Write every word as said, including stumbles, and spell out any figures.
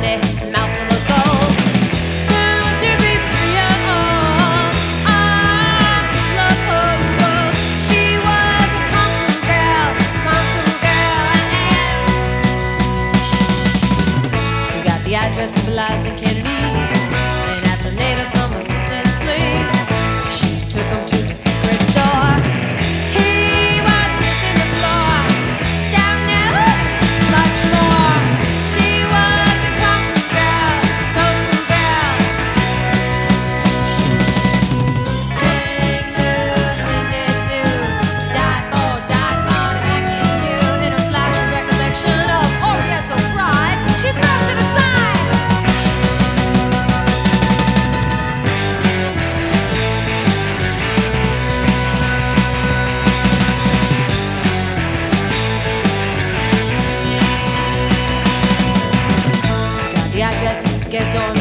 body, mouthful of gold. Soon to be free of all. I love her world. She was a kung fu girl, kung fu girl, and we got the address of Eliza and Kennedy's and asked the natives some assistance, please. She took them to the secret door. He was kissing the floor. Down there, much more. She was a kung fu girl, kung fu girl. Hang loose in this suit. Die for, die for hanging you. In a flash of recollection of Oriental pride, she throws it aside. The address, get on